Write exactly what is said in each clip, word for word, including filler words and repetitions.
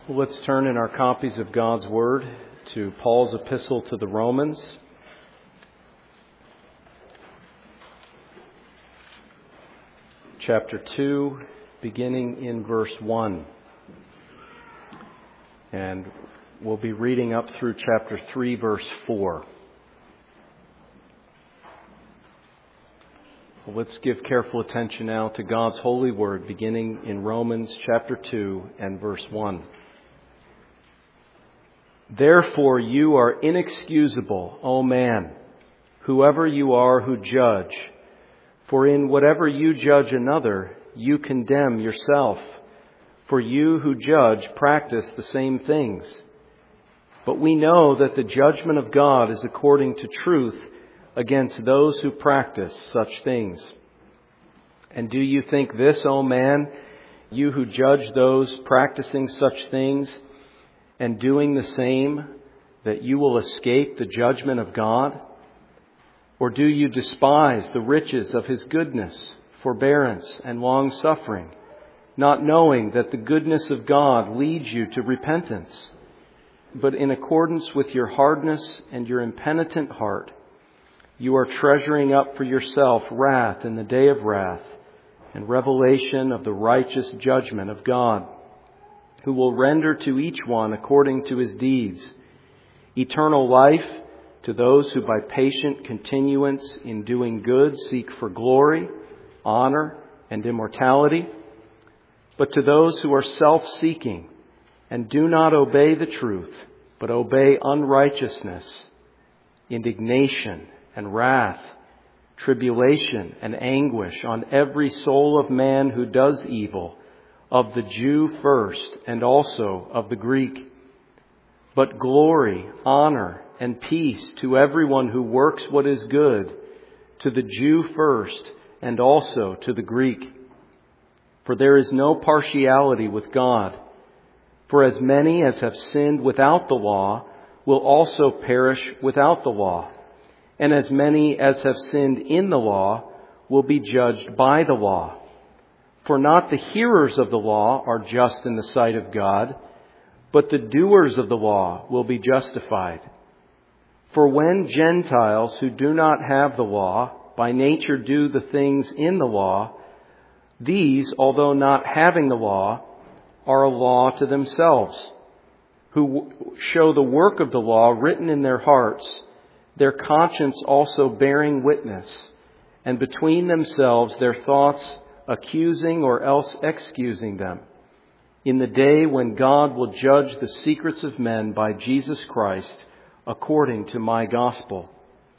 Well, let's turn in our copies of God's Word to Paul's epistle to the Romans. Chapter two, beginning in verse one. And we'll be reading up through chapter three, verse four. Well, let's give careful attention now to God's holy word, beginning in Romans chapter two and verse one. Therefore you are inexcusable, O man, whoever you are who judge. For in whatever you judge another, you condemn yourself. For you who judge practice the same things. But we know that the judgment of God is according to truth against those who practice such things. And do you think this, O man, you who judge those practicing such things and doing the same, that you will escape the judgment of God? Or do you despise the riches of His goodness, forbearance, and long-suffering, not knowing that the goodness of God leads you to repentance? But in accordance with your hardness and your impenitent heart, you are treasuring up for yourself wrath in the day of wrath and revelation of the righteous judgment of God, who will render to each one according to his deeds, eternal life to those who by patient continuance in doing good seek for glory, honor, and immortality, but to those who are self-seeking and do not obey the truth, but obey unrighteousness, indignation and wrath, tribulation and anguish on every soul of man who does evil, of the Jew first and also of the Greek. But glory, honor, and peace to everyone who works what is good, to the Jew first and also to the Greek. For there is no partiality with God. For as many as have sinned without the law will also perish without the law. And as many as have sinned in the law will be judged by the law. For not the hearers of the law are just in the sight of God, but the doers of the law will be justified. For when Gentiles who do not have the law by nature do the things in the law, these, although not having the law, are a law to themselves, who show the work of the law written in their hearts, their conscience also bearing witness, and between themselves their thoughts accusing or else excusing them, in the day when God will judge the secrets of men by Jesus Christ, according to my gospel.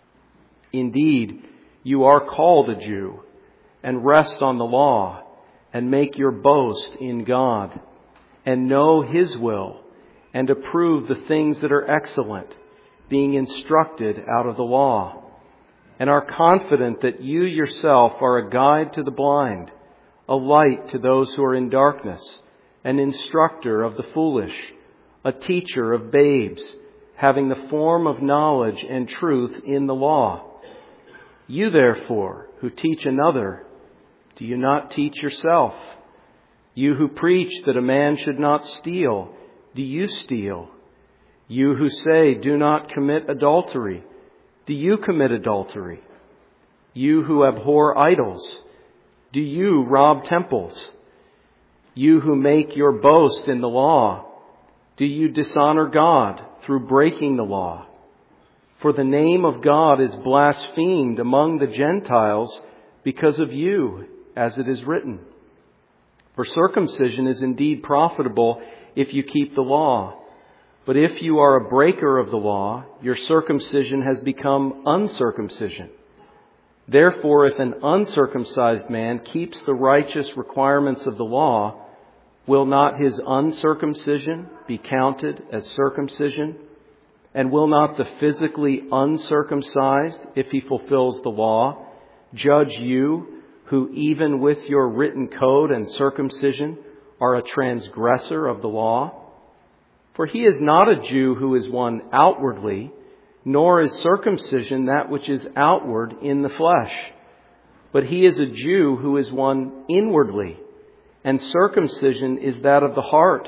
Indeed, you are called a Jew, and rest on the law, and make your boast in God, and know His will, and approve the things that are excellent, being instructed out of the law, and are confident that you yourself are a guide to the blind, a light to those who are in darkness, an instructor of the foolish, a teacher of babes, having the form of knowledge and truth in the law. You therefore, who teach another, do you not teach yourself? You who preach that a man should not steal, do you steal? You who say, do not commit adultery, do you commit adultery? You who abhor idols, do you rob temples? You who make your boast in the law, do you dishonor God through breaking the law? For the name of God is blasphemed among the Gentiles because of you, as it is written. For circumcision is indeed profitable if you keep the law. But if you are a breaker of the law, your circumcision has become uncircumcision. Therefore, if an uncircumcised man keeps the righteous requirements of the law, will not his uncircumcision be counted as circumcision? And will not the physically uncircumcised, if he fulfills the law, judge you, who even with your written code and circumcision are a transgressor of the law? For he is not a Jew who is one outwardly, nor is circumcision that which is outward in the flesh. But he is a Jew who is one inwardly, and circumcision is that of the heart,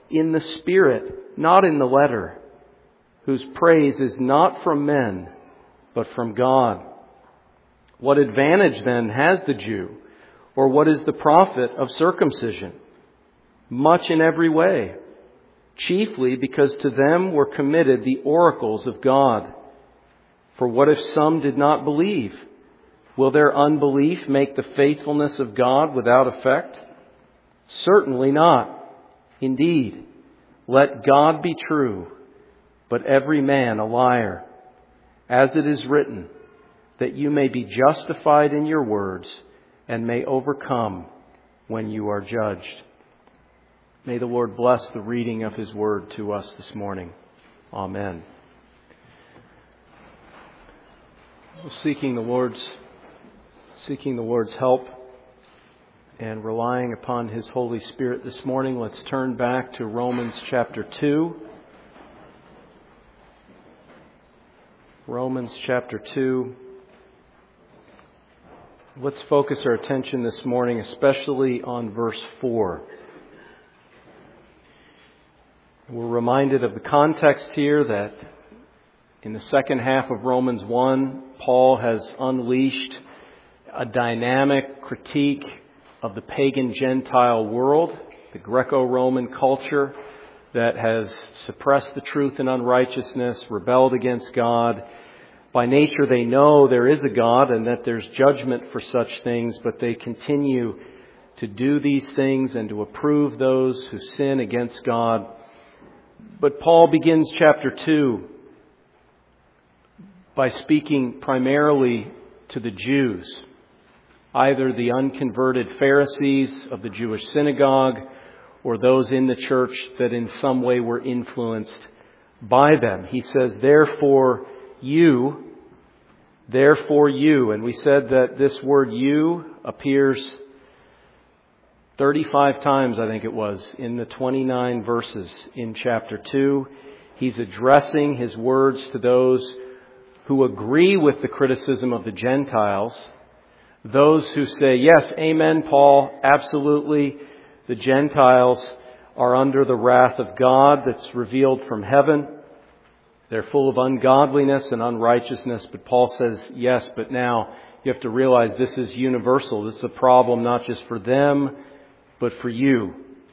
in the Spirit, not in the letter, whose praise is not from men, but from God. What advantage then has the Jew, or what is the profit of circumcision? Much in every way, chiefly because to them were committed the oracles of God. For what if some did not believe? Will their unbelief make the faithfulness of God without effect? Certainly not. Indeed, let God be true, but every man a liar. As it is written, that you may be justified in your words and may overcome when you are judged. May the Lord bless the reading of His word to us this morning. Amen. Seeking the Lord's, seeking the Lord's help and relying upon His Holy Spirit this morning, let's turn back to Romans chapter two. Romans chapter two. Let's focus our attention this morning especially on verse four. We're reminded of the context here that in the second half of Romans one, Paul has unleashed a dynamic critique of the pagan Gentile world, the Greco-Roman culture that has suppressed the truth in unrighteousness, rebelled against God. By nature, they know there is a God and that there's judgment for such things, but they continue to do these things and to approve those who sin against God. But Paul begins chapter two by speaking primarily to the Jews, either the unconverted Pharisees of the Jewish synagogue or those in the church that in some way were influenced by them. He says, therefore you, therefore you. And we said that this word you appears thirty-five times, I think it was, in the twenty-nine verses in chapter two. He's addressing his words to those who agree with the criticism of the Gentiles. Those who say, yes, amen, Paul, absolutely, the Gentiles are under the wrath of God that's revealed from heaven. They're full of ungodliness and unrighteousness. But Paul says, yes, but now you have to realize this is universal. This is a problem not just for them, but for you.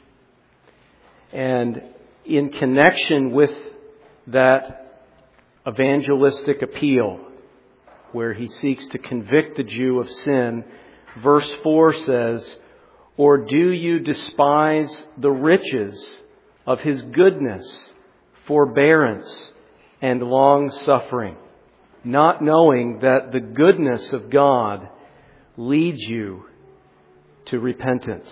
And in connection with that evangelistic appeal, where he seeks to convict the Jew of sin, verse four says, or do you despise the riches of His goodness, forbearance, and long-suffering, not knowing that the goodness of God leads you to repentance?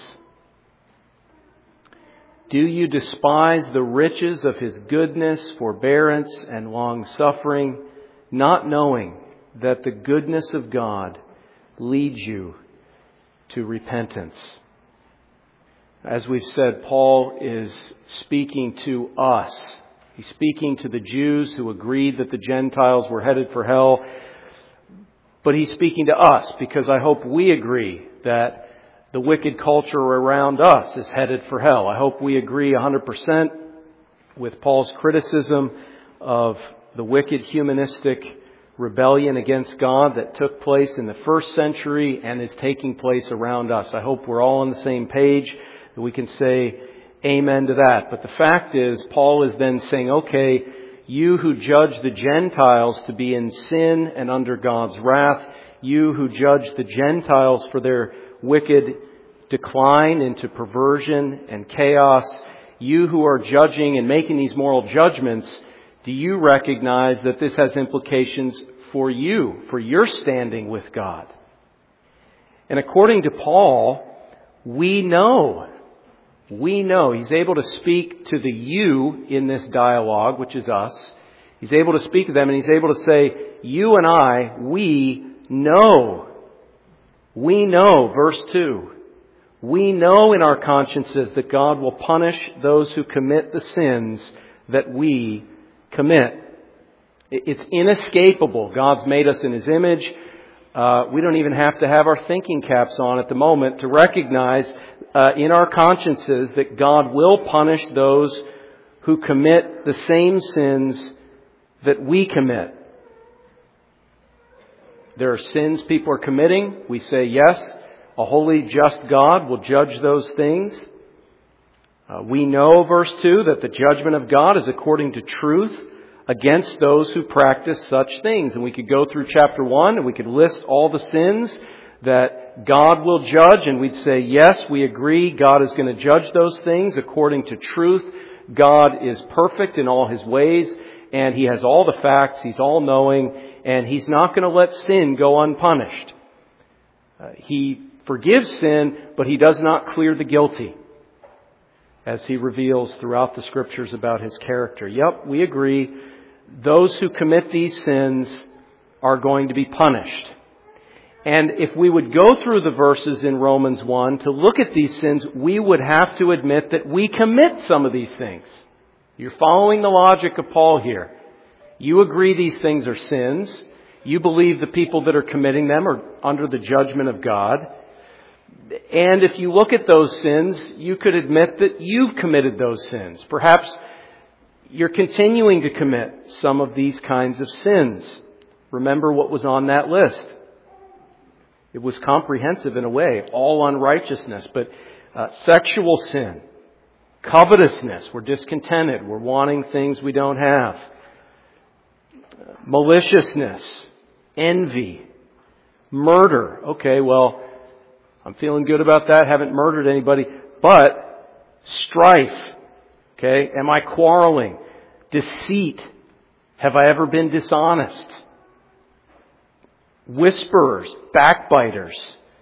Do you despise the riches of His goodness, forbearance, and long-suffering, not knowing that the goodness of God leads you to repentance? As we've said, Paul is speaking to us. He's speaking to the Jews who agreed that the Gentiles were headed for hell. But he's speaking to us because I hope we agree that the wicked culture around us is headed for hell. I hope we agree one hundred percent with Paul's criticism of the wicked humanistic rebellion against God that took place in the first century and is taking place around us. I hope we're all on the same page, that we can say amen to that. But the fact is, Paul is then saying, okay, you who judge the Gentiles to be in sin and under God's wrath, you who judge the Gentiles for their wicked decline into perversion and chaos, you who are judging and making these moral judgments, do you recognize that this has implications for you, for your standing with God? And according to Paul, we know, we know, he's able to speak to the you in this dialogue, which is us. He's able to speak to them and he's able to say, you and I, we know. We know, verse two, we know in our consciences that God will punish those who commit the sins that we commit. It's inescapable. God's made us in His image. Uh, we don't even have to have our thinking caps on at the moment to recognize uh, in our consciences that God will punish those who commit the same sins that we commit. There are sins people are committing. We say, yes, a holy, just God will judge those things. Uh, we know, verse two, that the judgment of God is according to truth against those who practice such things. And we could go through chapter one and we could list all the sins that God will judge, and we'd say, yes, we agree, God is going to judge those things according to truth. God is perfect in all His ways, and He has all the facts, He's all-knowing, and He's not going to let sin go unpunished. Uh, he forgives sin, but He does not clear the guilty, as He reveals throughout the Scriptures about His character. Yep, we agree, those who commit these sins are going to be punished. And if we would go through the verses in Romans one to look at these sins, we would have to admit that we commit some of these things. You're following the logic of Paul here. You agree these things are sins. You believe the people that are committing them are under the judgment of God. And if you look at those sins, you could admit that you've committed those sins. Perhaps you're continuing to commit some of these kinds of sins. Remember what was on that list. It was comprehensive in a way, all unrighteousness, but uh, sexual sin, covetousness, we're discontented, we're wanting things we don't have, maliciousness, envy, murder. Okay, well, I'm feeling good about that, haven't murdered anybody, but strife, okay, am I quarreling? Deceit, have I ever been dishonest? Whisperers, backbiters,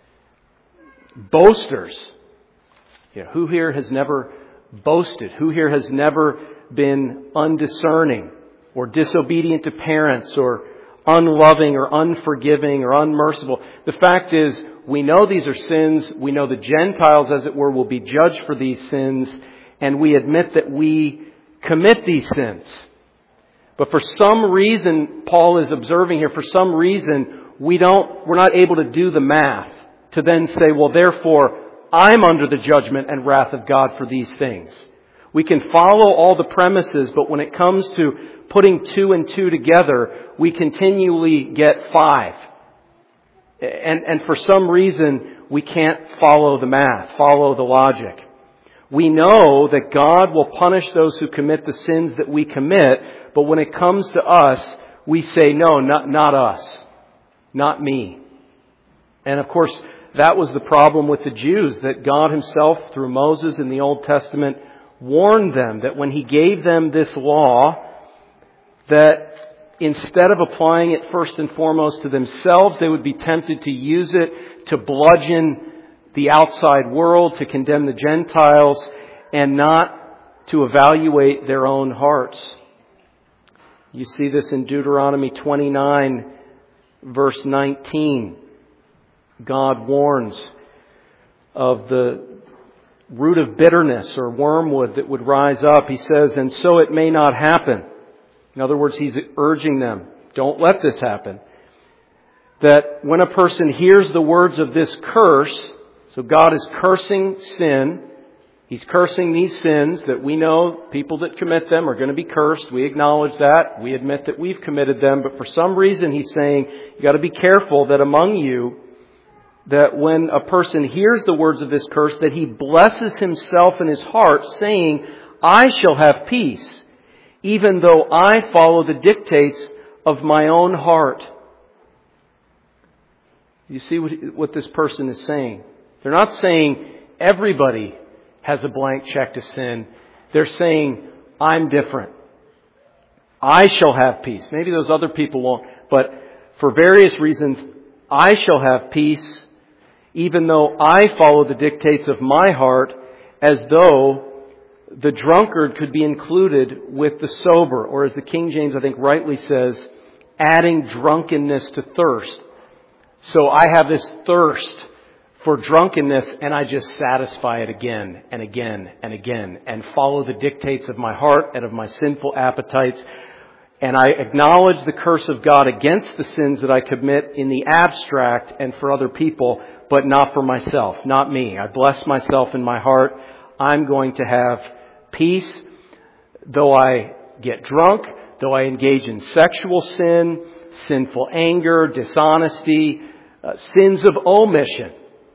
boasters. You know, who here has never boasted? Who here has never been undiscerning or disobedient to parents or unloving or unforgiving or unmerciful? The fact is, we know these are sins. We know the Gentiles, as it were, will be judged for these sins, and we admit that we commit these sins. But for some reason, Paul is observing here, for some reason, we don't, we're not able to do the math to then say, well, therefore, I'm under the judgment and wrath of God for these things. We can follow all the premises, but when it comes to putting two and two together, we continually get five. And, and for some reason, we can't follow the math, follow the logic. We know that God will punish those who commit the sins that we commit, but when it comes to us, we say, no, not, not us. Not me. And of course, that was the problem with the Jews, that God Himself, through Moses in the Old Testament, warned them that when He gave them this law, that instead of applying it first and foremost to themselves, they would be tempted to use it to bludgeon the outside world, to condemn the Gentiles, and not to evaluate their own hearts. You see this in Deuteronomy twenty-nine, verse nineteen. God warns of the root of bitterness or wormwood that would rise up. He says, and so it may not happen. In other words, He's urging them, don't let this happen. That when a person hears the words of this curse, so God is cursing sin. He's cursing these sins that we know people that commit them are going to be cursed. We acknowledge that. We admit that we've committed them. But for some reason, He's saying, you've got to be careful that among you, that when a person hears the words of this curse, that he blesses himself in his heart, saying, I shall have peace, even though I follow the dictates of my own heart. You see what, what this person is saying? They're not saying everybody has a blank check to sin. They're saying, I'm different. I shall have peace. Maybe those other people won't, but for various reasons, I shall have peace, even though I follow the dictates of my heart, as though the drunkard could be included with the sober, or as the King James, I think, rightly says, adding drunkenness to thirst. So I have this thirst for drunkenness, and I just satisfy it again and again and again and follow the dictates of my heart and of my sinful appetites. And I acknowledge the curse of God against the sins that I commit in the abstract and for other people, but not for myself, not me. I bless myself in my heart. I'm going to have peace, though I get drunk, though I engage in sexual sin, sinful anger, dishonesty, uh, sins of omission.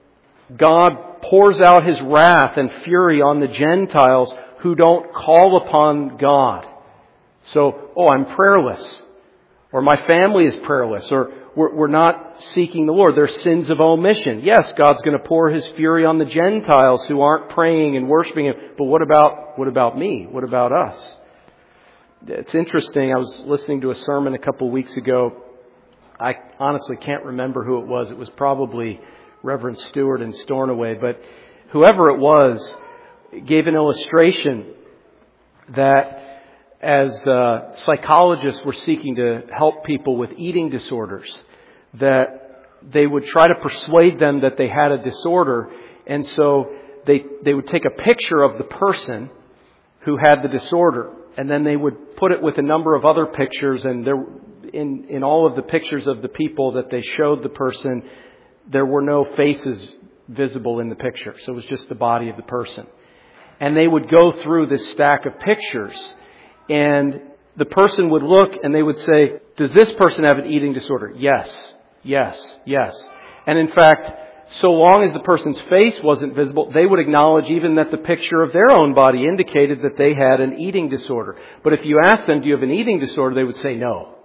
God pours out His wrath and fury on the Gentiles who don't call upon God. So, oh, I'm prayerless, or my family is prayerless, or we're, we're not seeking the Lord. There's sins of omission. Yes, God's going to pour His fury on the Gentiles who aren't praying and worshiping Him. But what about, what about me? What about us? It's interesting. I was listening to a sermon a couple of weeks ago. I honestly can't remember who it was. It was probably Reverend Stewart in Stornoway. But whoever it was gave an illustration that as uh, psychologists were seeking to help people with eating disorders, that they would try to persuade them that they had a disorder. And so they they would take a picture of the person who had the disorder, and then they would put it with a number of other pictures. And there, in in all of the pictures of the people that they showed the person, there were no faces visible in the picture. So it was just the body of the person. And they would go through this stack of pictures, and the person would look and they would say, does this person have an eating disorder? Yes, yes, yes. And in fact, so long as the person's face wasn't visible, they would acknowledge even that the picture of their own body indicated that they had an eating disorder. But if you ask them, do you have an eating disorder? They would say no.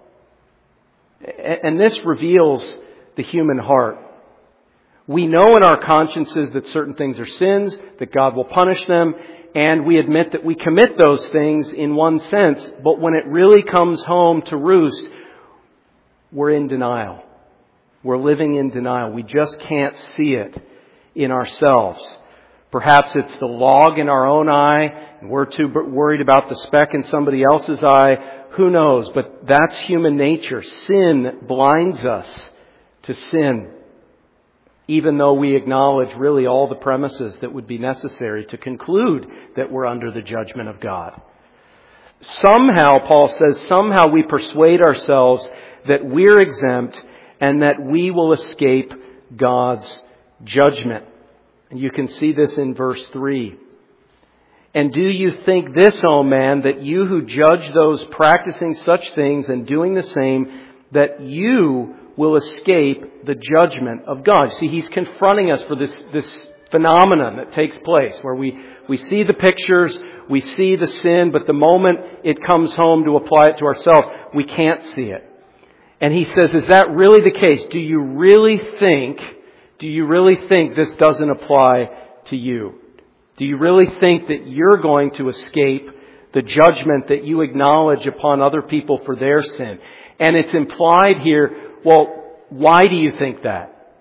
And this reveals the human heart. We know in our consciences that certain things are sins, that God will punish them, and we admit that we commit those things in one sense, but when it really comes home to roost, we're in denial. We're living in denial. We just can't see it in ourselves. Perhaps it's the log in our own eye, and we're too worried about the speck in somebody else's eye. Who knows? But that's human nature. Sin blinds us to sin, even though we acknowledge really all the premises that would be necessary to conclude that we're under the judgment of God. Somehow, Paul says, somehow we persuade ourselves that we're exempt and that we will escape God's judgment. And you can see this in verse three. And do you think this, O man, that you who judge those practicing such things and doing the same, that you will escape the judgment of God? See, he's confronting us for this, this phenomenon that takes place where we, we see the pictures, we see the sin, but the moment it comes home to apply it to ourselves, we can't see it. And he says, is that really the case? Do you really think, do you really think this doesn't apply to you? Do you really think that you're going to escape the judgment that you acknowledge upon other people for their sin? And it's implied here, well, why do you think that?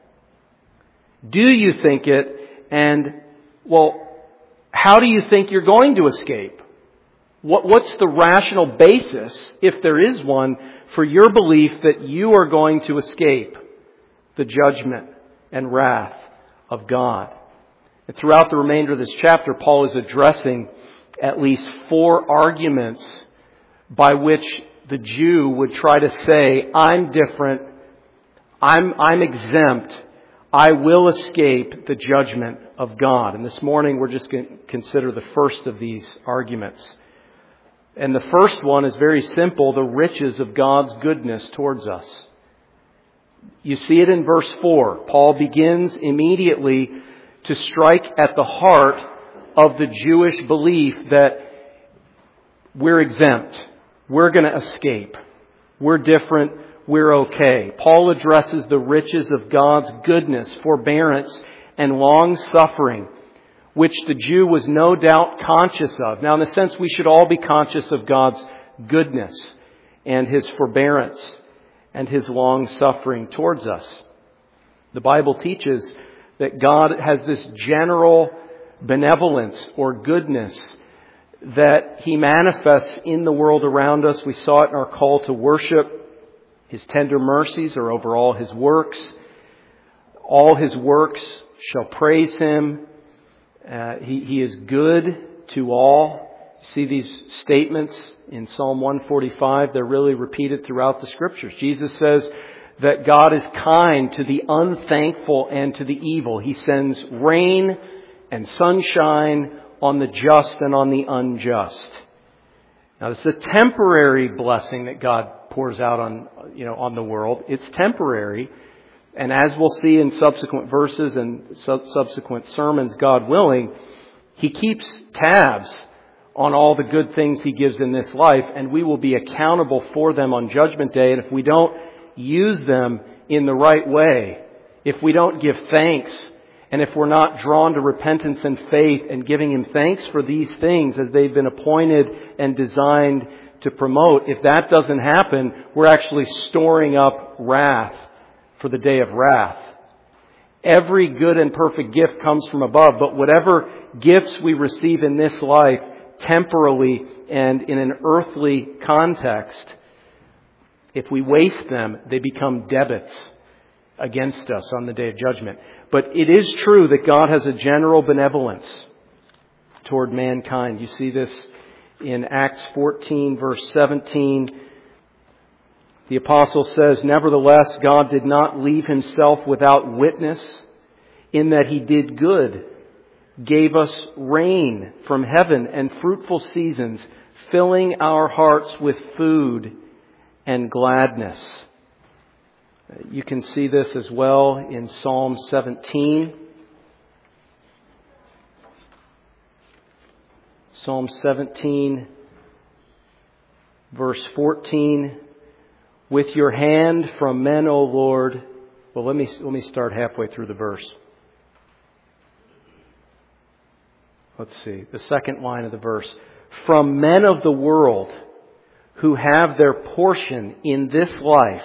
Do you think it? And, well, how do you think you're going to escape? What, what's the rational basis, if there is one, for your belief that you are going to escape the judgment and wrath of God? And throughout the remainder of this chapter, Paul is addressing at least four arguments by which the Jew would try to say, I'm different, I'm, I'm exempt, I will escape the judgment of God. And this morning we're just going to consider the first of these arguments. And the first one is very simple, the riches of God's goodness towards us. You see it in verse four. Paul begins immediately to strike at the heart of the Jewish belief that we're exempt. We're going to escape. We're different. We're okay. Paul addresses the riches of God's goodness, forbearance, and long-suffering, which the Jew was no doubt conscious of. Now, in a sense, we should all be conscious of God's goodness and His forbearance and His long-suffering towards us. The Bible teaches that God has this general benevolence or goodness that He manifests in the world around us. We saw it in our call to worship. His tender mercies are over all His works. All His works shall praise Him. Uh, he, he is good to all. See these statements in Psalm one forty-five, they're really repeated throughout the Scriptures. Jesus says that God is kind to the unthankful and to the evil. He sends rain and sunshine on the just and on the unjust. Now, it's a temporary blessing that God pours out on, you know, on the world. It's temporary. And as we'll see in subsequent verses and subsequent sermons, God willing, He keeps tabs on all the good things He gives in this life, and we will be accountable for them on Judgment Day. And if we don't use them in the right way, if we don't give thanks, and if we're not drawn to repentance and faith and giving Him thanks for these things as they've been appointed and designed to promote, if that doesn't happen, we're actually storing up wrath for the day of wrath. Every good and perfect gift comes from above, but whatever gifts we receive in this life, temporally and in an earthly context, if we waste them, they become debits against us on the day of judgment. But it is true that God has a general benevolence toward mankind. You see this in Acts fourteen, verse seventeen. The apostle says, "Nevertheless, God did not leave Himself without witness, in that He did good, gave us rain from heaven and fruitful seasons, filling our hearts with food and gladness." You can see this as well in Psalm seventeen. Psalm seventeen, verse fourteen. "With your hand from men, O Lord." Well, let me, let me start halfway through the verse. Let's see, the second line of the verse. "From men of the world who have their portion in this life,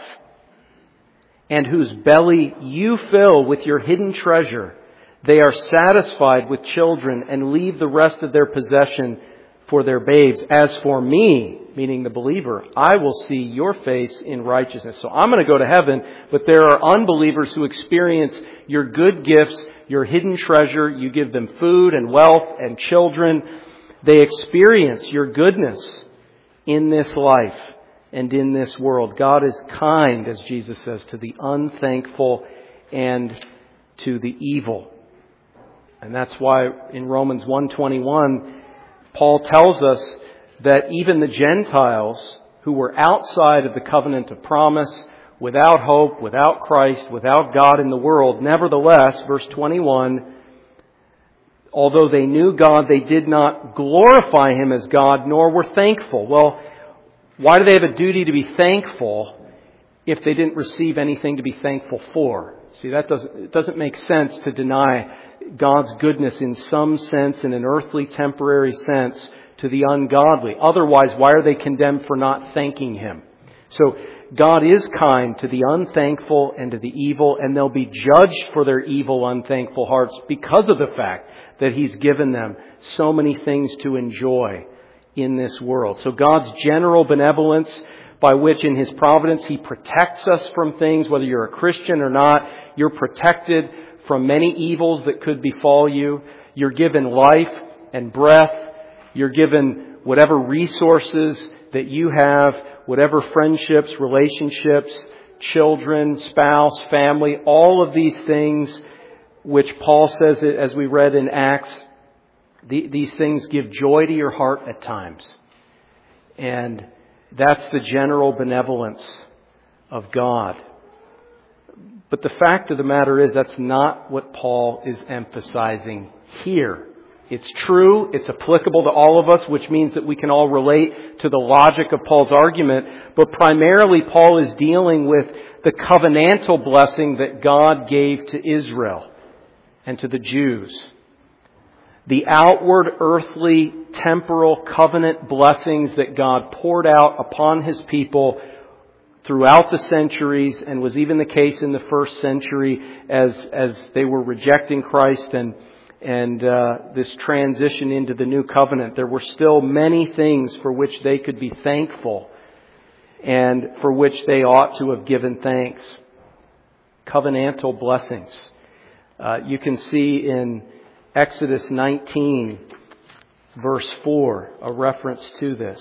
and whose belly you fill with your hidden treasure, they are satisfied with children and leave the rest of their possession for their babes. As for me," meaning the believer, "I will see your face in righteousness." So I'm going to go to heaven, but there are unbelievers who experience your good gifts, your hidden treasure. You give them food and wealth and children. They experience your goodness in this life and in this world. God is kind, as Jesus says, to the unthankful and to the evil. And that's why in Romans one twenty-one, Paul tells us that even the Gentiles who were outside of the covenant of promise, without hope, without Christ, without God in the world, nevertheless, verse twenty-one, although they knew God, they did not glorify Him as God, nor were thankful. Well, why do they have a duty to be thankful if they didn't receive anything to be thankful for? See, that doesn't, it doesn't make sense to deny God's goodness in some sense, in an earthly, temporary sense, to the ungodly. Otherwise, why are they condemned for not thanking Him? So, God is kind to the unthankful and to the evil, and they'll be judged for their evil, unthankful hearts because of the fact that He's given them so many things to enjoy in this world. So God's general benevolence, by which in His providence He protects us from things, whether you're a Christian or not, you're protected from many evils that could befall you. You're given life and breath. You're given whatever resources that you have, whatever friendships, relationships, children, spouse, family, all of these things which Paul says, as we read in Acts, these things give joy to your heart at times. And that's the general benevolence of God. But the fact of the matter is that's not what Paul is emphasizing here. It's true, it's applicable to all of us, which means that we can all relate to the logic of Paul's argument. But primarily Paul is dealing with the covenantal blessing that God gave to Israel and to the Jews. The outward, earthly, temporal covenant blessings that God poured out upon His people throughout the centuries, and was even the case in the first century as as they were rejecting Christ and and uh, this transition into the new covenant. There were still many things for which they could be thankful and for which they ought to have given thanks. Covenantal blessings. Uh, you can see in Exodus nineteen, verse four, a reference to this.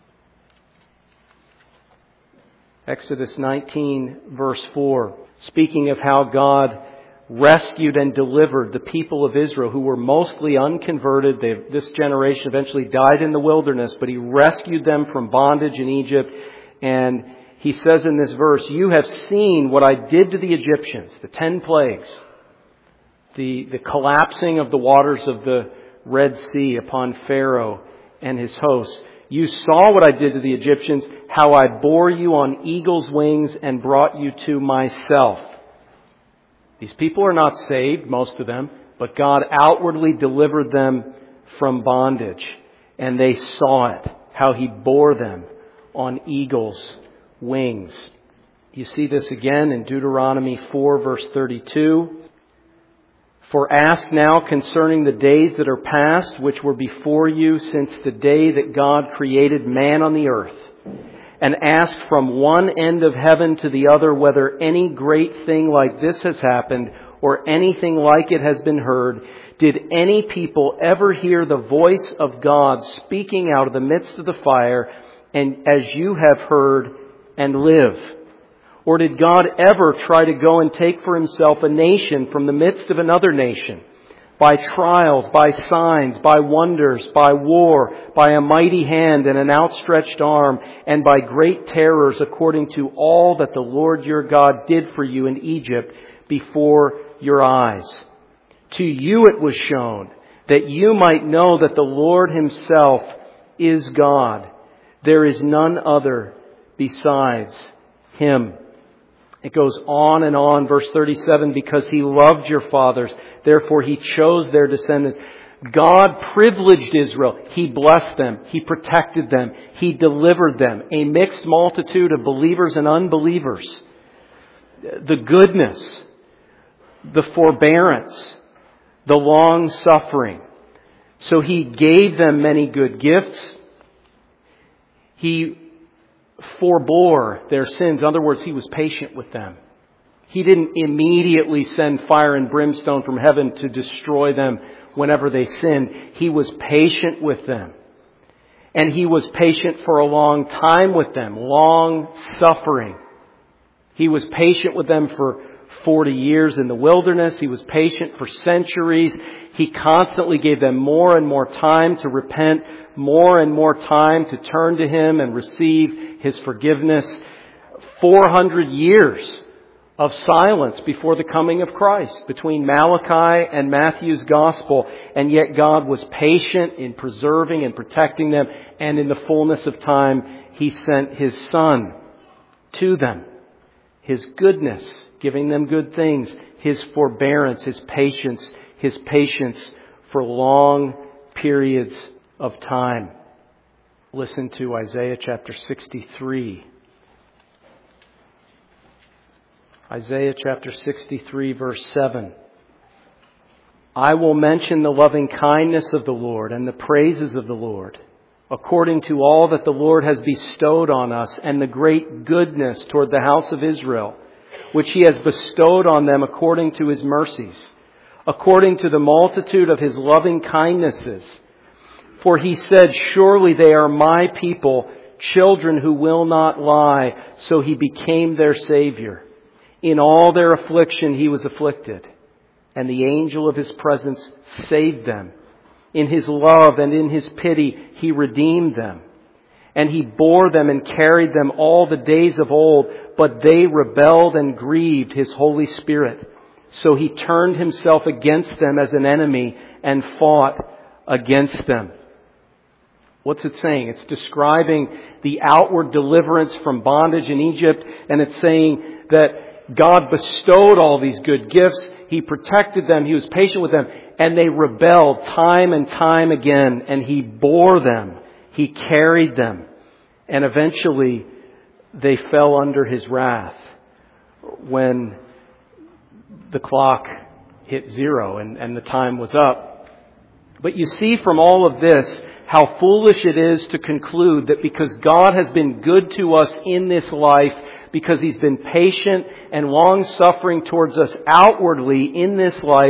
Exodus nineteen, verse four, speaking of how God rescued and delivered the people of Israel who were mostly unconverted. They, this generation eventually died in the wilderness, but He rescued them from bondage in Egypt. And He says in this verse, "You have seen what I did to the Egyptians," the ten plagues, the, the collapsing of the waters of the Red Sea upon Pharaoh and his hosts. "You saw what I did to the Egyptians, how I bore you on eagle's wings and brought you to myself." These people are not saved, most of them, but God outwardly delivered them from bondage. And they saw it, how He bore them on eagle's wings. You see this again in Deuteronomy four, verse thirty-two. "For ask now concerning the days that are past, which were before you since the day that God created man on the earth. And ask from one end of heaven to the other whether any great thing like this has happened or anything like it has been heard. Did any people ever hear the voice of God speaking out of the midst of the fire, and as you have heard, and live? Or did God ever try to go and take for Himself a nation from the midst of another nation? By trials, by signs, by wonders, by war, by a mighty hand and an outstretched arm, and by great terrors, according to all that the Lord your God did for you in Egypt before your eyes. To you it was shown, that you might know that the Lord Himself is God. There is none other besides Him." It goes on and on, verse thirty-seven, "Because He loved your fathers, therefore He chose their descendants." God privileged Israel. He blessed them. He protected them. He delivered them. A mixed multitude of believers and unbelievers. The goodness, the forbearance, the long suffering. So He gave them many good gifts. He forbore their sins. In other words, He was patient with them. He didn't immediately send fire and brimstone from heaven to destroy them whenever they sinned. He was patient with them. And He was patient for a long time with them. Long suffering. He was patient with them for forty years in the wilderness. He was patient for centuries. He constantly gave them more and more time to repent, more and more time to turn to Him and receive His forgiveness. four hundred years of silence before the coming of Christ, between Malachi and Matthew's Gospel. And yet God was patient in preserving and protecting them. And in the fullness of time, He sent His Son to them. His goodness, giving them good things. His forbearance, His patience, His patience for long periods of time. Listen to Isaiah chapter sixty-three. Isaiah chapter sixty-three, verse seven. "I will mention the loving kindness of the Lord and the praises of the Lord, according to all that the Lord has bestowed on us, and the great goodness toward the house of Israel, which He has bestowed on them according to His mercies, according to the multitude of His loving kindnesses. For He said, surely they are my people, children who will not lie. So He became their Savior. In all their affliction He was afflicted, and the angel of His presence saved them. In His love and in His pity He redeemed them. And He bore them and carried them all the days of old, but they rebelled and grieved His Holy Spirit. So He turned Himself against them as an enemy and fought against them." What's it saying? It's describing the outward deliverance from bondage in Egypt, and it's saying that God bestowed all these good gifts. He protected them. He was patient with them. And they rebelled time and time again. And He bore them. He carried them. And eventually they fell under His wrath when the clock hit zero and, and the time was up. But you see from all of this how foolish it is to conclude that because God has been good to us in this life, because He's been patient and long-suffering towards us outwardly in this life,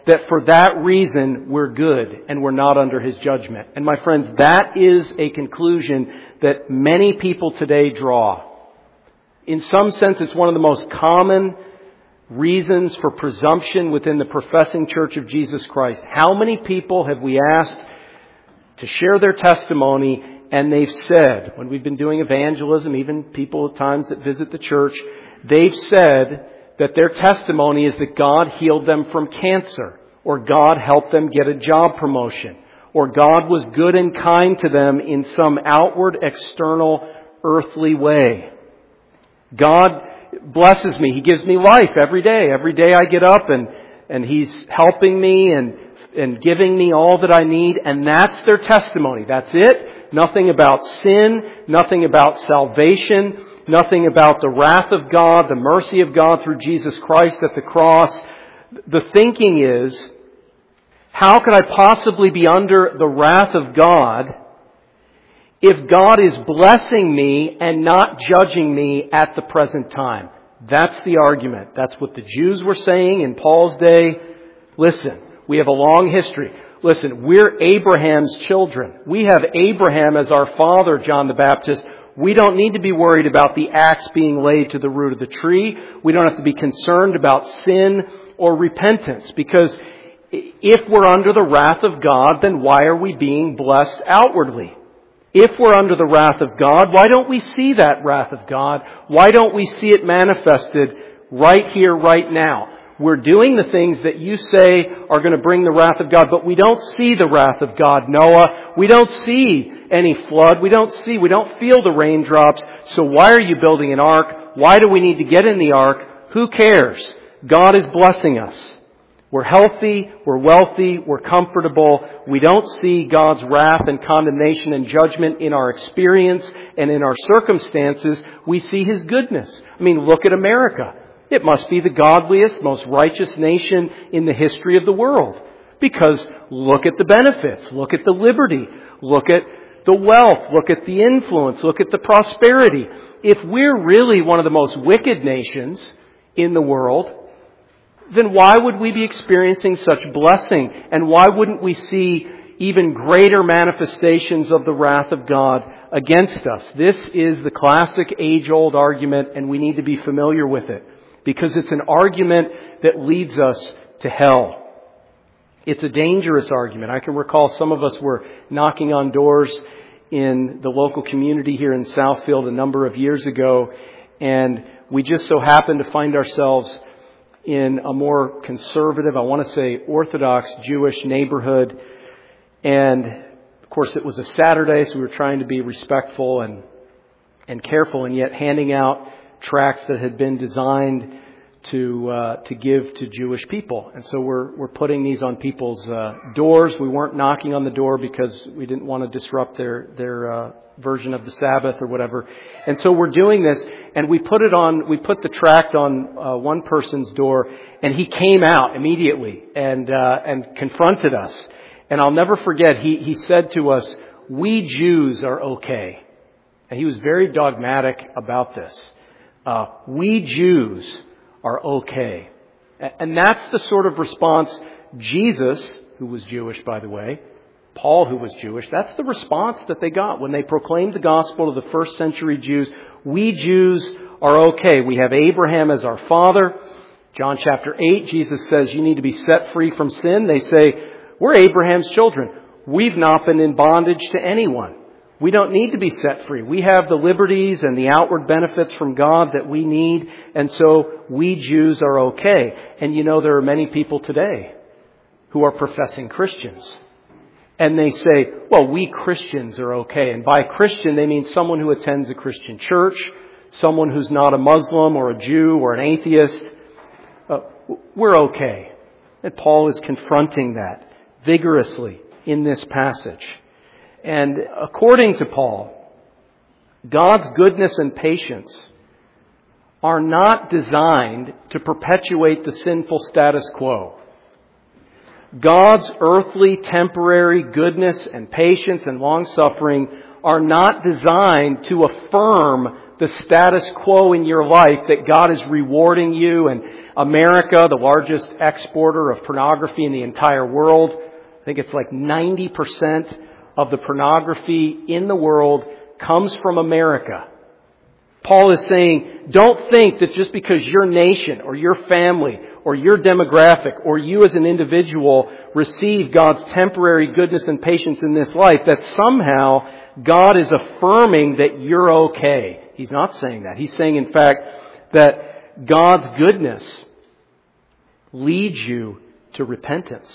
that for that reason we're good and we're not under His judgment. And my friends, that is a conclusion that many people today draw. In some sense, it's one of the most common reasons for presumption within the professing Church of Jesus Christ. How many people have we asked to share their testimony, and they've said, when we've been doing evangelism, even people at times that visit the church, they've said that their testimony is that God healed them from cancer, or God helped them get a job promotion, or God was good and kind to them in some outward, external, earthly way. God blesses me. He gives me life every day. Every day I get up and, and He's helping me and, and giving me all that I need. And that's their testimony. That's it. Nothing about sin. Nothing about salvation. Nothing about the wrath of God, the mercy of God through Jesus Christ at the cross. The thinking is, how could I possibly be under the wrath of God if God is blessing me and not judging me at the present time? That's the argument. That's what the Jews were saying in Paul's day. Listen, we have a long history. Listen, we're Abraham's children. We have Abraham as our father, John the Baptist. We don't need to be worried about the axe being laid to the root of the tree. We don't have to be concerned about sin or repentance, because if we're under the wrath of God, then why are we being blessed outwardly? If we're under the wrath of God, why don't we see that wrath of God? Why don't we see it manifested right here, right now? We're doing the things that you say are going to bring the wrath of God, but we don't see the wrath of God, Noah. We don't see any flood. We don't see, we don't feel the raindrops. So why are you building an ark? Why do we need to get in the ark? Who cares? God is blessing us. We're healthy, we're wealthy, we're comfortable. We don't see God's wrath and condemnation and judgment in our experience and in our circumstances. We see His goodness. I mean, look at America. It must be the godliest, most righteous nation in the history of the world. Because look at the benefits, look at the liberty, look at the wealth, look at the influence, look at the prosperity. If we're really one of the most wicked nations in the world, then why would we be experiencing such blessing? And why wouldn't we see even greater manifestations of the wrath of God against us? This is the classic age-old argument, and we need to be familiar with it, because it's an argument that leads us to hell. It's a dangerous argument. I can recall some of us were knocking on doors in the local community here in Southfield a number of years ago, and we just so happened to find ourselves in a more conservative, I want to say Orthodox Jewish neighborhood. And of course it was a Saturday, so we were trying to be respectful and and careful, and yet handing out tracts that had been designed to uh, to give to Jewish people. And so we're we're putting these on people's uh, doors. We weren't knocking on the door because we didn't want to disrupt their their uh, version of the Sabbath or whatever. And so we're doing this, and we put it on. We put the tract on uh, one person's door, and he came out immediately and uh, and confronted us. And I'll never forget. He he said to us, "We Jews are okay," and he was very dogmatic about this. Uh, we Jews are okay. And that's the sort of response Jesus, who was Jewish, by the way, Paul, who was Jewish, that's the response that they got when they proclaimed the gospel to the first century Jews. We Jews are okay. We have Abraham as our father. John chapter eight, Jesus says you need to be set free from sin. They say, we're Abraham's children. We've not been in bondage to anyone. We don't need to be set free. We have the liberties and the outward benefits from God that we need. And so we Jews are okay. And you know, there are many people today who are professing Christians. And they say, well, we Christians are okay. And by Christian, they mean someone who attends a Christian church, someone who's not a Muslim or a Jew or an atheist. Uh, we're okay. And Paul is confronting that vigorously in this passage. And according to Paul, God's goodness and patience are not designed to perpetuate the sinful status quo. God's earthly, temporary goodness and patience and long-suffering are not designed to affirm the status quo in your life that God is rewarding you. And America, the largest exporter of pornography in the entire world, I think it's like ninety percent of the pornography in the world comes from America. Paul is saying, don't think that just because your nation or your family or your demographic or you as an individual receive God's temporary goodness and patience in this life, that somehow God is affirming that you're okay. He's not saying that. He's saying, in fact, that God's goodness leads you to repentance.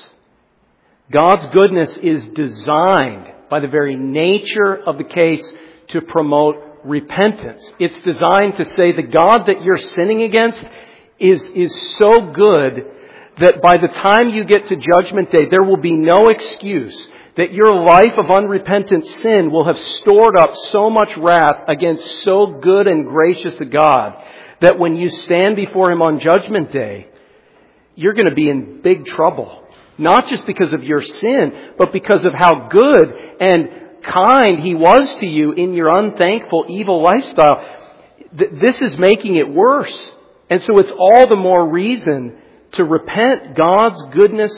God's goodness is designed by the very nature of the case to promote repentance. It's designed to say the God that you're sinning against is, is so good that by the time you get to Judgment Day, there will be no excuse that your life of unrepentant sin will have stored up so much wrath against so good and gracious a God that when you stand before Him on Judgment Day, you're going to be in big trouble. Not just because of your sin, but because of how good and kind He was to you in your unthankful, evil lifestyle. This is making it worse. And so it's all the more reason to repent. God's goodness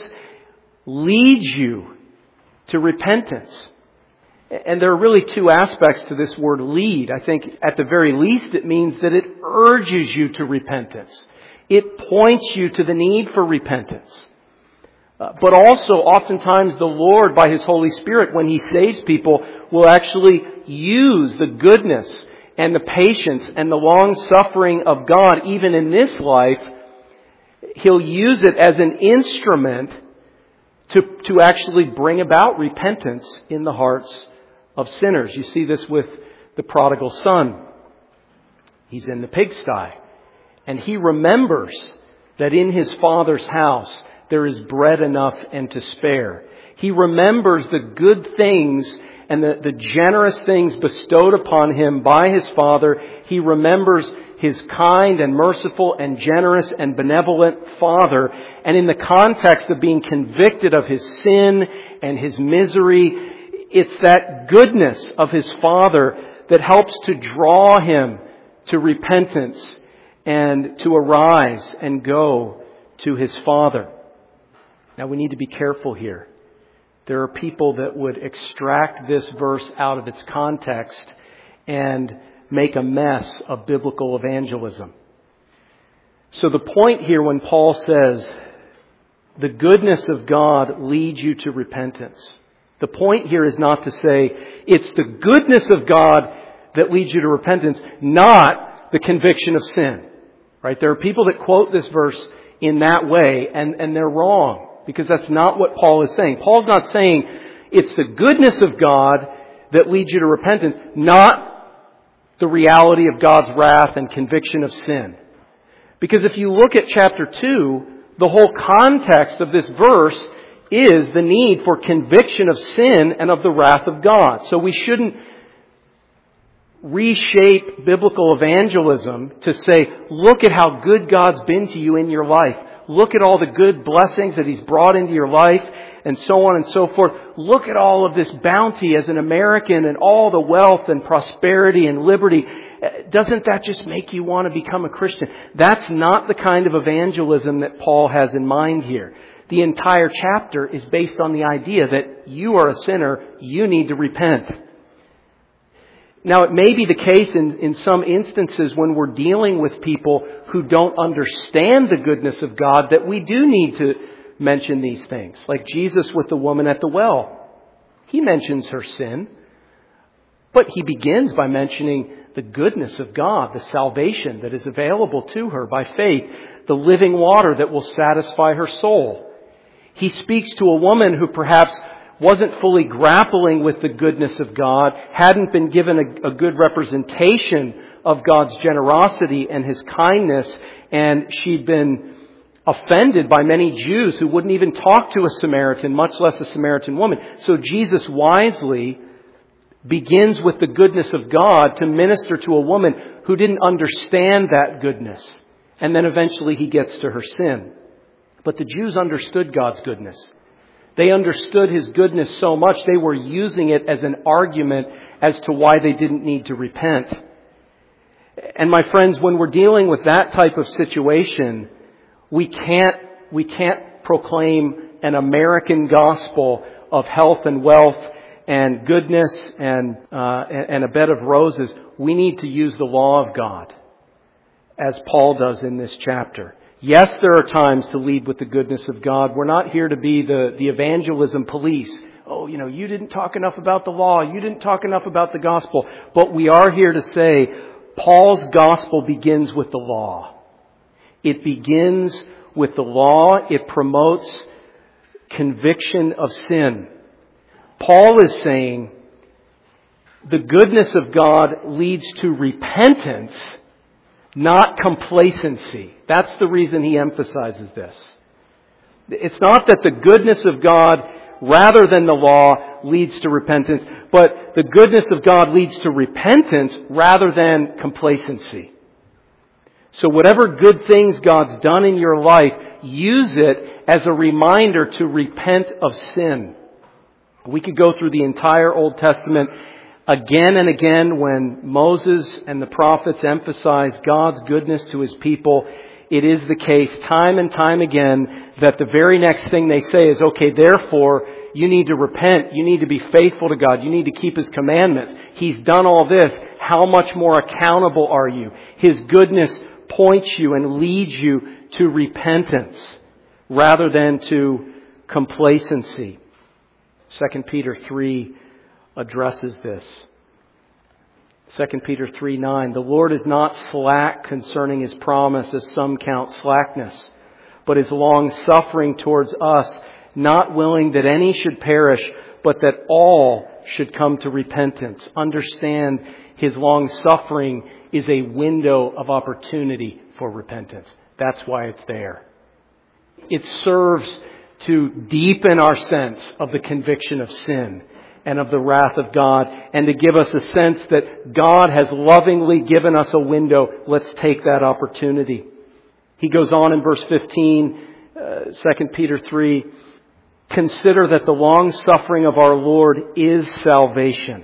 leads you to repentance. And there are really two aspects to this word lead. I think at the very least it means that it urges you to repentance. It points you to the need for repentance. Uh, but also, oftentimes, the Lord, by His Holy Spirit, when He saves people, will actually use the goodness and the patience and the long-suffering of God, even in this life. He'll use it as an instrument to, to actually bring about repentance in the hearts of sinners. You see this with the prodigal son. He's in the pigsty, and he remembers that in his father's house there is bread enough and to spare. He remembers the good things and the, the generous things bestowed upon him by his father. He remembers his kind and merciful and generous and benevolent father. And in the context of being convicted of his sin and his misery, it's that goodness of his father that helps to draw him to repentance and to arise and go to his father. Now, we need to be careful here. There are people that would extract this verse out of its context and make a mess of biblical evangelism. So the point here when Paul says, the goodness of God leads you to repentance, the point here is not to say, it's the goodness of God that leads you to repentance, not the conviction of sin. Right? There are people that quote this verse in that way, and, and they're wrong. Because that's not what Paul is saying. Paul's not saying it's the goodness of God that leads you to repentance, not the reality of God's wrath and conviction of sin. Because if you look at chapter two, the whole context of this verse is the need for conviction of sin and of the wrath of God. So we shouldn't reshape biblical evangelism to say, look at how good God's been to you in your life. Look at all the good blessings that He's brought into your life and so on and so forth. Look at all of this bounty as an American and all the wealth and prosperity and liberty. Doesn't that just make you want to become a Christian? That's not the kind of evangelism that Paul has in mind here. The entire chapter is based on the idea that you are a sinner, you need to repent. Now, it may be the case in, in some instances when we're dealing with people who don't understand the goodness of God that we do need to mention these things. Like Jesus with the woman at the well. He mentions her sin, but He begins by mentioning the goodness of God, the salvation that is available to her by faith, the living water that will satisfy her soul. He speaks to a woman who perhaps wasn't fully grappling with the goodness of God, hadn't been given a, a good representation of God's generosity and His kindness, and she'd been offended by many Jews who wouldn't even talk to a Samaritan, much less a Samaritan woman. So Jesus wisely begins with the goodness of God to minister to a woman who didn't understand that goodness. And then eventually He gets to her sin. But the Jews understood God's goodness. They understood His goodness so much they were using it as an argument as to why they didn't need to repent. And my friends, when we're dealing with that type of situation, we can't, we can't proclaim an American gospel of health and wealth and goodness and, uh, and a bed of roses. We need to use the law of God, as Paul does in this chapter. Yes, there are times to lead with the goodness of God. We're not here to be the, the evangelism police. Oh, you know, you didn't talk enough about the law. You didn't talk enough about the gospel. But we are here to say Paul's gospel begins with the law. It begins with the law. It promotes conviction of sin. Paul is saying the goodness of God leads to repentance, not complacency. That's the reason he emphasizes this. It's not that the goodness of God, rather than the law, leads to repentance, but the goodness of God leads to repentance rather than complacency. So whatever good things God's done in your life, use it as a reminder to repent of sin. We could go through the entire Old Testament again and again when Moses and the prophets emphasize God's goodness to His people. It is the case time and time again that the very next thing they say is, okay, therefore, you need to repent. You need to be faithful to God. You need to keep His commandments. He's done all this. How much more accountable are you? His goodness points you and leads you to repentance rather than to complacency. Second Peter three addresses this. Second Peter three nine, the Lord is not slack concerning His promise, as some count slackness, but is long-suffering towards us, not willing that any should perish, but that all should come to repentance. Understand, His long-suffering is a window of opportunity for repentance. That's why it's there. It serves to deepen our sense of the conviction of sin and of the wrath of God, and to give us a sense that God has lovingly given us a window. Let's take that opportunity. He goes on in verse fifteen, uh, Second Peter three, consider that the long suffering of our Lord is salvation.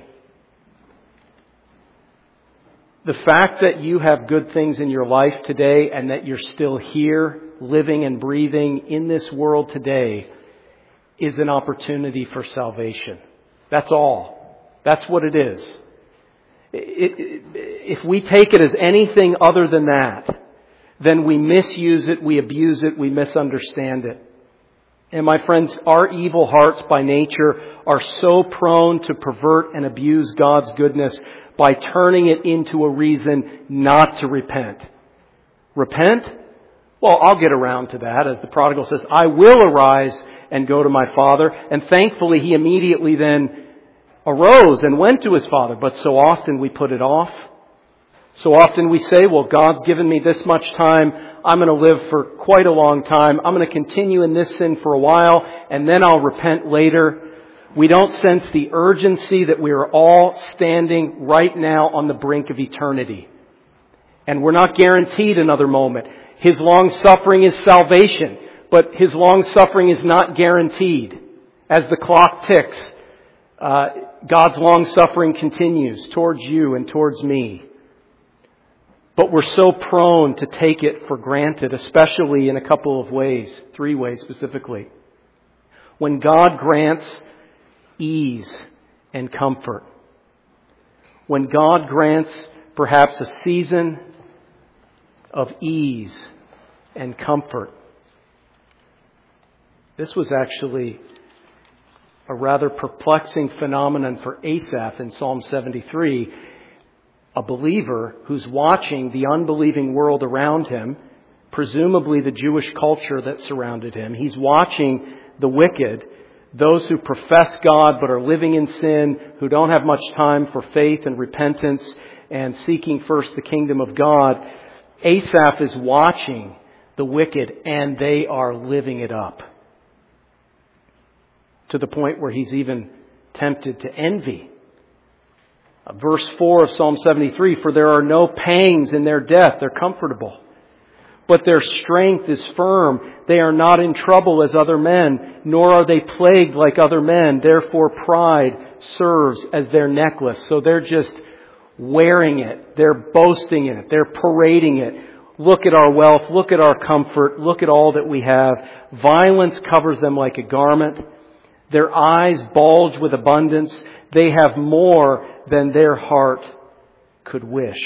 The fact that you have good things in your life today and that you're still here, living and breathing in this world today, is an opportunity for salvation. That's all. That's what it is. It, it, if we take it as anything other than that, then we misuse it, we abuse it, we misunderstand it. And my friends, our evil hearts by nature are so prone to pervert and abuse God's goodness by turning it into a reason not to repent. Repent? Well, I'll get around to that. As the prodigal says, I will arise and go to my father. And thankfully, he immediately then arose and went to his father. But so often we put it off. So often we say, well, God's given me this much time. I'm going to live for quite a long time. I'm going to continue in this sin for a while, and then I'll repent later. We don't sense the urgency that we are all standing right now on the brink of eternity. And we're not guaranteed another moment. His long suffering is salvation, but His long suffering is not guaranteed. As the clock ticks, uh, God's long suffering continues towards you and towards me. But we're so prone to take it for granted, especially in a couple of ways, three ways specifically. When God grants ease and comfort. When God grants perhaps a season of ease and comfort. This was actually a rather perplexing phenomenon for Asaph in Psalm seventy-three. A believer who's watching the unbelieving world around him, presumably the Jewish culture that surrounded him. He's watching the wicked, those who profess God but are living in sin, who don't have much time for faith and repentance and seeking first the kingdom of God. Asaph is watching the wicked, and they are living it up. To the point where he's even tempted to envy. Verse four of Psalm seventy-three, for there are no pangs in their death. They're comfortable. but their strength is firm. They are not in trouble as other men, nor are they plagued like other men. Therefore pride serves as their necklace. So they're just wearing it. They're boasting in it. They're parading it. Look at our wealth. Look at our comfort. Look at all that we have. Violence covers them like a garment. Their eyes bulge with abundance. They have more than their heart could wish.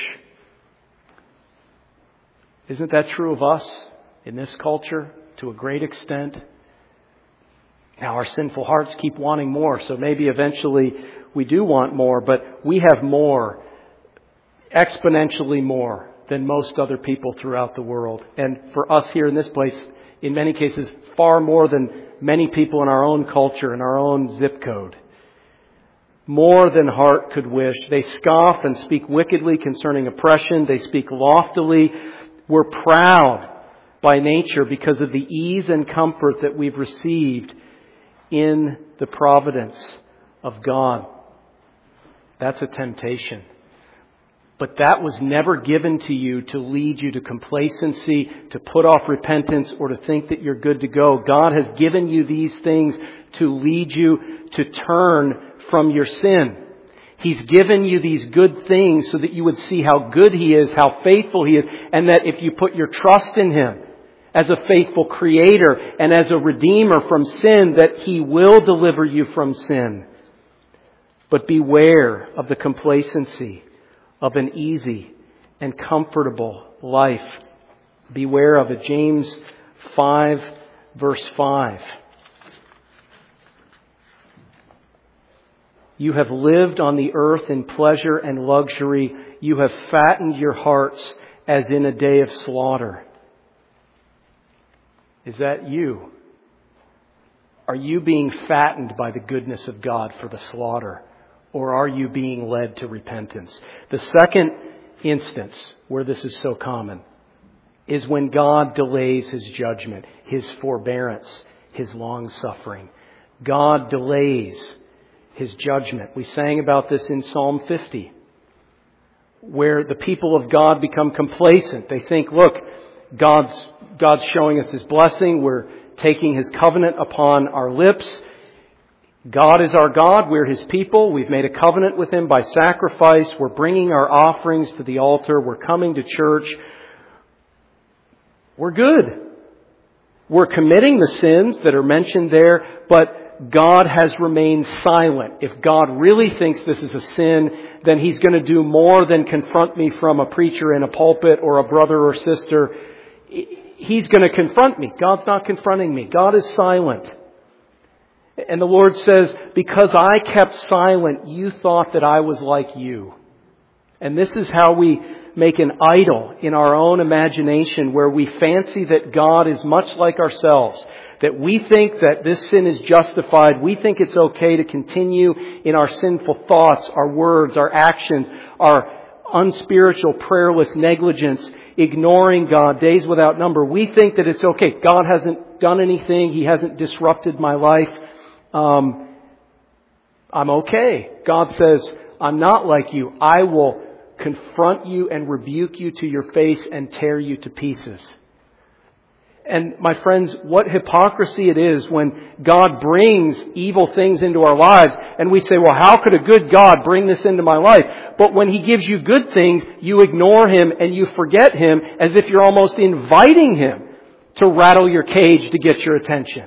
Isn't that true of us in this culture to a great extent? Now our sinful hearts keep wanting more, so maybe eventually we do want more, but we have more, exponentially more than most other people throughout the world. And for us here in this place, in many cases, far more than many people in our own culture, in our own zip code. More than heart could wish. They scoff and speak wickedly concerning oppression. They speak loftily. We're proud by nature because of the ease and comfort that we've received in the providence of God. That's a temptation. But that was never given to you to lead you to complacency, to put off repentance, or to think that you're good to go. God has given you these things to lead you to turn from your sin. He's given you these good things so that you would see how good He is, how faithful He is, and that if you put your trust in Him as a faithful Creator and as a Redeemer from sin, that He will deliver you from sin. But beware of the complacency of an easy and comfortable life. Beware of it. James five, verse five. You have lived on the earth in pleasure and luxury. You have fattened your hearts as in a day of slaughter. Is that you? Are you being fattened by the goodness of God for the slaughter? Or are you being led to repentance? The second instance where this is so common is when God delays His judgment, His forbearance, His long-suffering. God delays His judgment. We sang about this in Psalm fifty, where the people of God become complacent. They think, look, God's, God's showing us His blessing. We're taking His covenant upon our lips. God is our God. We're His people. We've made a covenant with Him by sacrifice. We're bringing our offerings to the altar. We're coming to church. We're good. We're committing the sins that are mentioned there, but God has remained silent. If God really thinks this is a sin, then He's going to do more than confront me from a preacher in a pulpit or a brother or sister. He's going to confront me. God's not confronting me. God is silent. And the Lord says, because I kept silent, you thought that I was like you. And this is how we make an idol in our own imagination, where we fancy that God is much like ourselves. That we think that this sin is justified. We think it's okay to continue in our sinful thoughts, our words, our actions, our unspiritual, prayerless negligence, ignoring God days without number. We think that it's okay. God hasn't done anything. He hasn't disrupted my life. Um, I'm okay. God says, I'm not like you. I will confront you and rebuke you to your face and tear you to pieces. And my friends, what hypocrisy it is when God brings evil things into our lives and we say, well, how could a good God bring this into my life? But when He gives you good things, you ignore Him and you forget Him, as if you're almost inviting Him to rattle your cage to get your attention.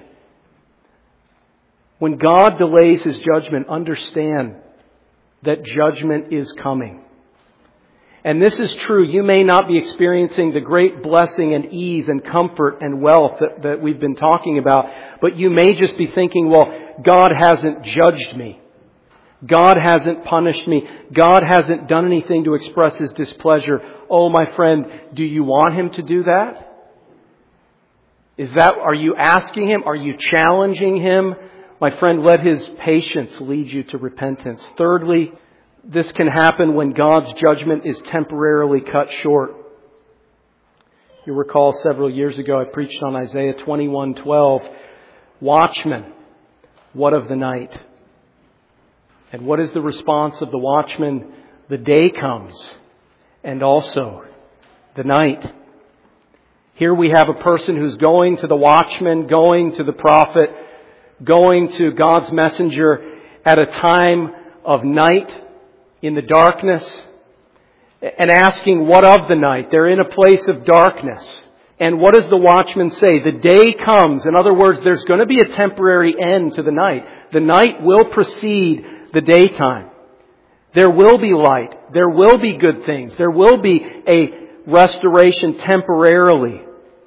When God delays His judgment, understand that judgment is coming. And this is true. You may not be experiencing the great blessing and ease and comfort and wealth that, that we've been talking about, but you may just be thinking, well, God hasn't judged me. God hasn't punished me. God hasn't done anything to express His displeasure. Oh, my friend, do you want Him to do that? Is that, are you asking Him? Are you challenging Him? My friend, let His patience lead you to repentance. Thirdly, this can happen when God's judgment is temporarily cut short. You recall several years ago I preached on Isaiah twenty-one twelve. Watchmen, what of the night? And what is the response of the watchman? The day comes, and also the night. Here we have a person who's going to the watchman, going to the prophet, going to God's messenger at a time of night in the darkness and asking, what of the night? They're in a place of darkness. And what does the watchman say? The day comes. In other words, there's going to be a temporary end to the night. The night will precede the daytime. There will be light. There will be good things. There will be a restoration temporarily.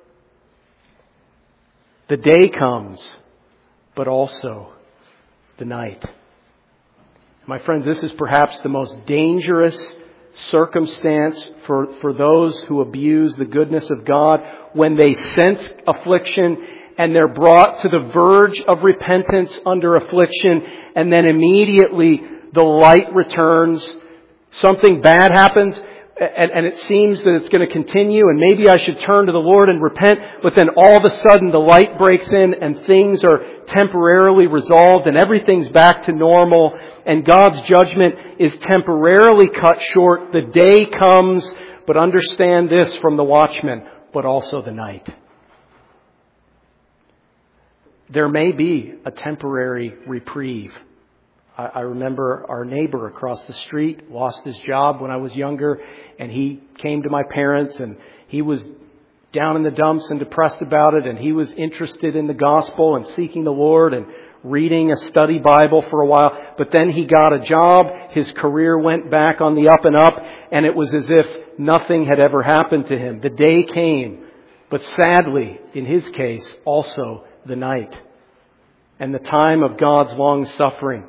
The day comes, but also the night. My friends, this is perhaps the most dangerous circumstance for, for those who abuse the goodness of God, when they sense affliction and they're brought to the verge of repentance under affliction, and then immediately the light returns. Something bad happens, and, and it seems that it's going to continue, and maybe I should turn to the Lord and repent, but then all of a sudden the light breaks in and things are temporarily resolved and everything's back to normal, and God's judgment is temporarily cut short. The day comes, but understand this from the watchman, but also the night. There may be a temporary reprieve. I remember our neighbor across the street lost his job when I was younger, and he came to my parents, and he was down in the dumps and depressed about it, and he was interested in the gospel and seeking the Lord and reading a study Bible for a while. But then he got a job, his career went back on the up and up, and it was as if nothing had ever happened to him. The day came, but sadly, in his case, also the night. And the time of God's long suffering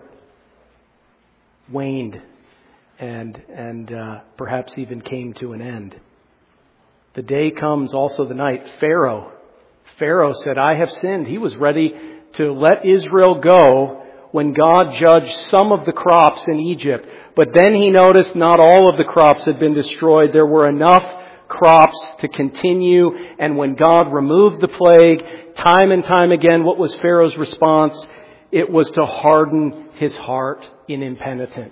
waned and and uh, perhaps even came to an end. The day comes, also the night. Pharaoh. Pharaoh said, I have sinned. He was ready to let Israel go when God judged some of the crops in Egypt. But then he noticed not all of the crops had been destroyed. There were enough crops to continue. And when God removed the plague, time and time again, what was Pharaoh's response? It was to harden his heart in impenitence.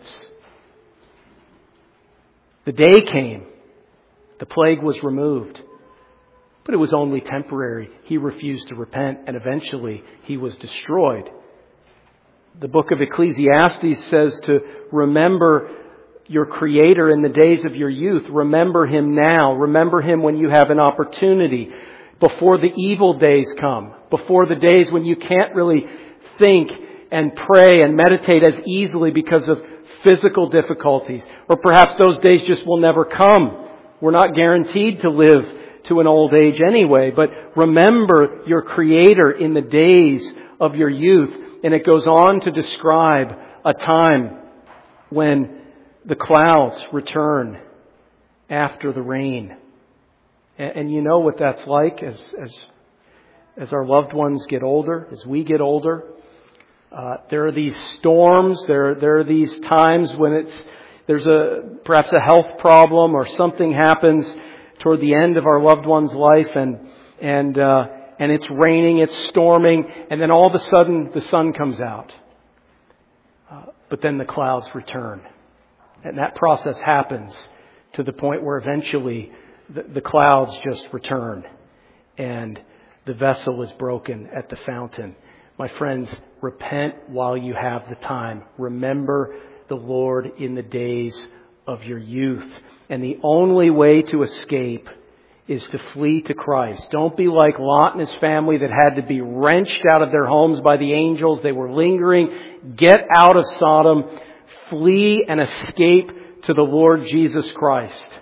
The day came. The plague was removed. But it was only temporary. He refused to repent, and eventually he was destroyed. The book of Ecclesiastes says to remember your Creator in the days of your youth. Remember Him now. Remember Him when you have an opportunity. Before the evil days come. Before the days when you can't really think and pray and meditate as easily because of physical difficulties. Or perhaps those days just will never come. We're not guaranteed to live to an old age anyway. But remember your Creator in the days of your youth. And it goes on to describe a time when the clouds return after the rain. And, and you know what that's like as, as, as our loved ones get older, as we get older. Uh, there are these storms, there, there are these times when it's, there's a, perhaps a health problem or something happens toward the end of our loved one's life, and, and, uh, and it's raining, it's storming, and then all of a sudden the sun comes out. Uh, but then the clouds return. And that process happens to the point where eventually the, the clouds just return and the vessel is broken at the fountain. My friends, repent while you have the time. Remember the Lord in the days of your youth. And the only way to escape is to flee to Christ. Don't be like Lot and his family that had to be wrenched out of their homes by the angels. They were lingering. Get out of Sodom. Flee and escape to the Lord Jesus Christ.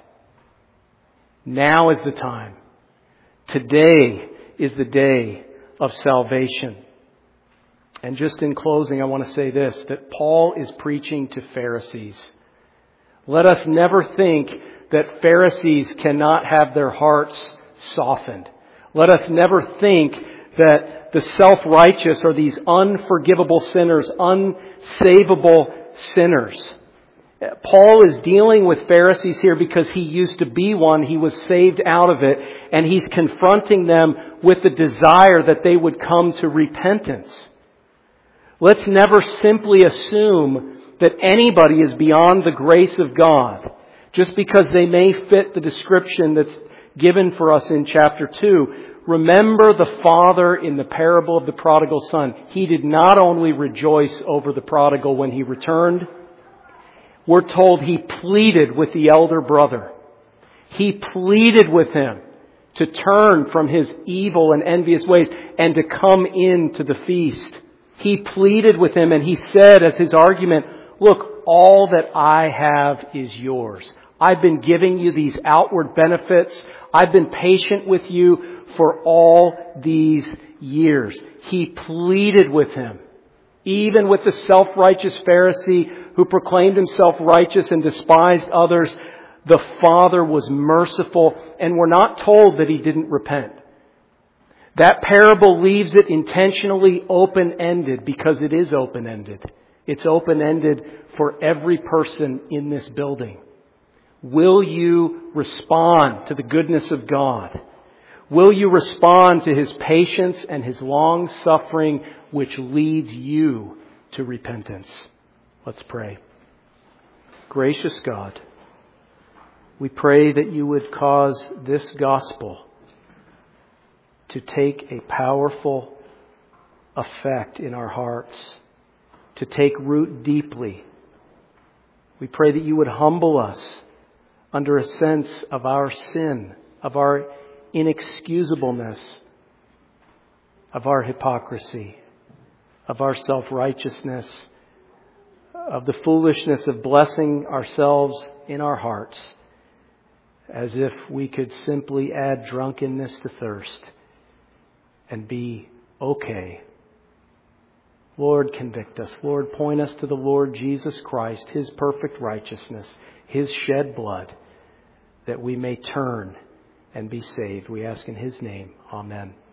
Now is the time. Today is the day of salvation. And just in closing, I want to say this, that Paul is preaching to Pharisees. Let us never think that Pharisees cannot have their hearts softened. Let us never think that the self-righteous are these unforgivable sinners, unsavable sinners. Paul is dealing with Pharisees here because he used to be one. He was saved out of it. And he's confronting them with the desire that they would come to repentance. Let's never simply assume that anybody is beyond the grace of God just because they may fit the description that's given for us in chapter two. Remember the father in the parable of the prodigal son. He did not only rejoice over the prodigal when he returned. We're told he pleaded with the elder brother. He pleaded with him to turn from his evil and envious ways and to come into the feast. He pleaded with him and he said as his argument, look, all that I have is yours. I've been giving you these outward benefits. I've been patient with you for all these years. He pleaded with him. Even with the self-righteous Pharisee who proclaimed himself righteous and despised others, the Father was merciful, and we're not told that he didn't repent. That parable leaves it intentionally open-ended because it is open-ended. It's open-ended for every person in this building. Will you respond to the goodness of God? Will you respond to His patience and His long suffering, which leads you to repentance? Let's pray. Gracious God, we pray that you would cause this gospel to take a powerful effect in our hearts, to take root deeply. We pray that you would humble us under a sense of our sin, of our inexcusableness, of our hypocrisy, of our self-righteousness, of the foolishness of blessing ourselves in our hearts as if we could simply add drunkenness to thirst and be okay. Lord, convict us. Lord, point us to the Lord Jesus Christ, His perfect righteousness, His shed blood, that we may turn and be saved. We ask in His name. Amen.